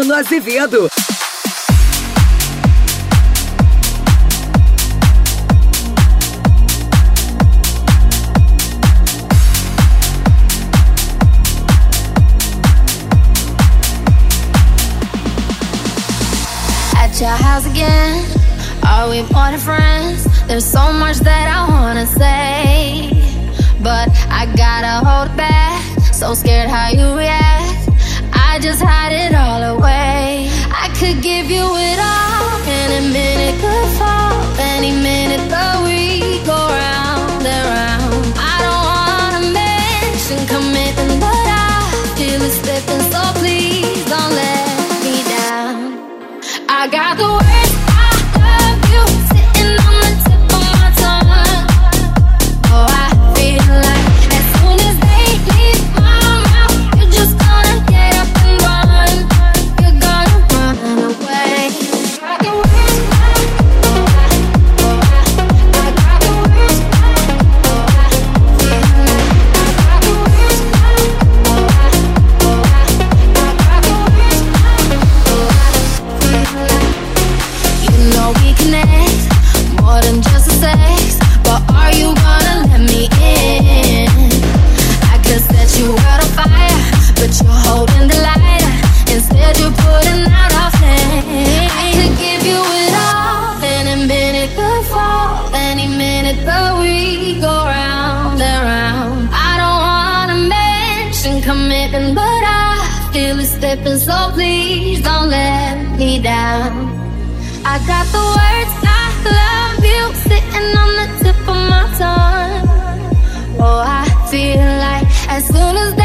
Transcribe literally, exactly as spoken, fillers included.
Bruno Azevedo. At your house again, are we more than friends? There's so much that I wanna say, but I gotta hold back. So scared how you react, I just hide it all away. I could give you it all, any minute could fall, any minute the we go round and round. I don't wanna mention commitment, but I feel it slipping, so please don't let me down. I got the words I love you sitting on the tip of my tongue. Oh, I feel like as soon as they leave my mouth, you're just gonna get up and run. You're gonna run away. I got the words I, oh, I, oh, I, I got the words I, oh, I feel like I got the words I, oh, I, oh, I, I got the words I, oh, I feel like. You know we connect more than just a sex, but are you gonna let me in? I could set you out on fire, but you're holding the lighter. Instead you're putting out our flame. I could give you it all, any minute could fall, any minute but we go round and round. I don't wanna mention commitment, but I feel it slipping, so please don't let me down. I got the words I love you sitting on the tip of my tongue. Oh, I feel like as soon as